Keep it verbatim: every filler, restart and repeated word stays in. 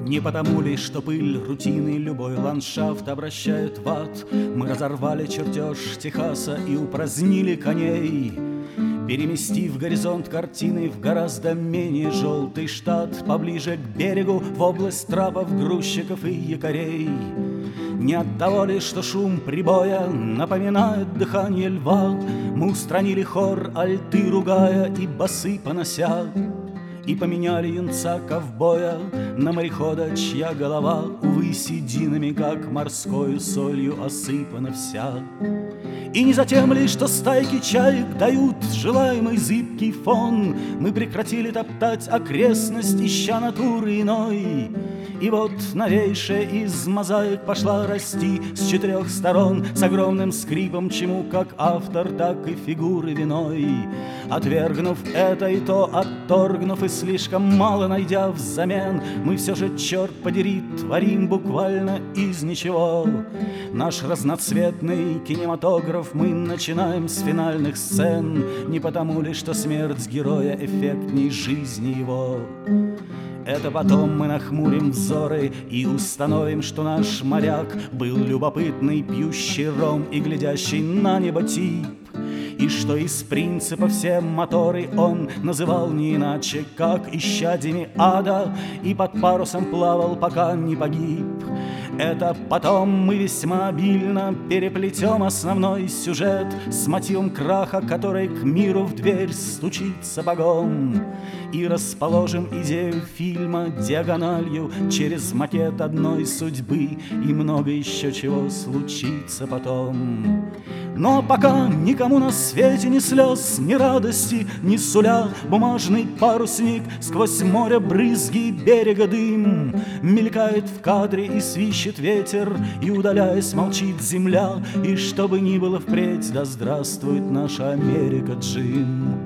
Не потому ли, что пыль рутины любой ландшафт обращает в ад, мы разорвали чертеж Техаса и упразднили коней, переместив горизонт картины в гораздо менее желтый штат, поближе к берегу, в область трапов, грузчиков и якорей. Не от того ли, что шум прибоя напоминает дыхание льва, мы устранили хор альты, ругая и басы понося, и поменяли юнца-ковбоя на морехода, чья голова, увы, сединами, как морскою солью, осыпана вся. И не затем ли, что стайки чаек дают желаемый зыбкий фон, мы прекратили топтать окрестность, ища натуры иной. И вот новейшая из мозаик пошла расти с четырех сторон, с огромным скрипом, чему как автор, так и фигуры виной. Отвергнув это и то, отторгнув и слишком мало найдя взамен, мы все же, черт подери, творим буквально из ничего. Наш разноцветный кинематограф мы начинаем с финальных сцен, не потому ли, что смерть героя эффектней жизни его. Это потом мы нахмурим взоры и установим, что наш моряк был любопытный, пьющий ром и глядящий на небо тип, и что из принципа все моторы он называл не иначе, как исчадьями ада, и под парусом плавал, пока не погиб. Это потом мы весьма обильно переплетем основной сюжет с мотивом краха, который к миру в дверь стучит сапогом, и расположим идею фильма диагональю через макет одной судьбы, и много еще чего случится потом. Но пока никому на свете ни слез, ни радости, ни суля бумажный парусник, сквозь море брызги берега дым мелькает в кадре и свищет ветер, и, удаляясь, молчит земля, и что бы ни было впредь, да здравствует наша Америка, Джим.